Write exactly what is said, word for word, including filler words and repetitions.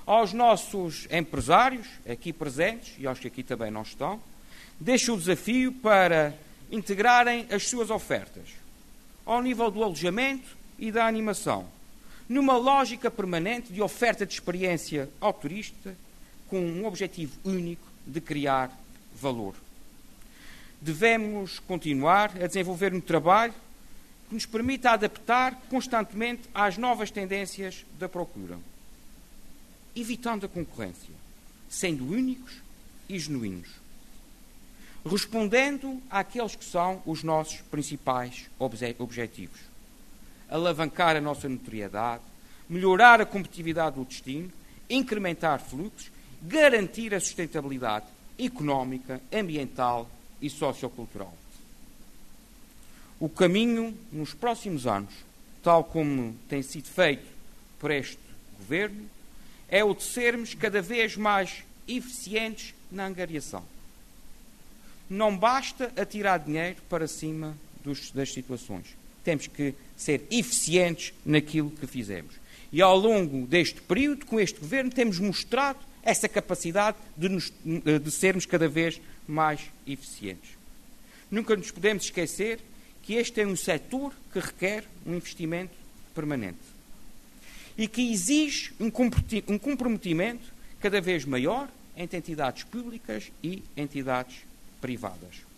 Aos nossos empresários, aqui presentes, e aos que aqui também não estão, deixo o desafio para integrarem as suas ofertas ao nível do alojamento e da animação, numa lógica permanente de oferta de experiência ao turista, com um objetivo único de criar valor. Devemos continuar a desenvolver um trabalho que nos permita adaptar constantemente às novas tendências da procura, evitando a concorrência, sendo únicos e genuínos, respondendo àqueles que são os nossos principais objetivos: alavancar a nossa notoriedade, melhorar a competitividade do destino, incrementar fluxos, garantir a sustentabilidade económica, ambiental e sociocultural. O caminho, nos próximos anos, tal como tem sido feito por este Governo, é o de sermos cada vez mais eficientes na angariação. Não basta atirar dinheiro para cima dos, das situações. Temos que ser eficientes naquilo que fizemos. E ao longo deste período, com este Governo, temos mostrado essa capacidade de, nos, de sermos cada vez mais eficientes. Nunca nos podemos esquecer que este é um setor que requer um investimento permanente e que exige um comprometimento cada vez maior entre entidades públicas e entidades privadas.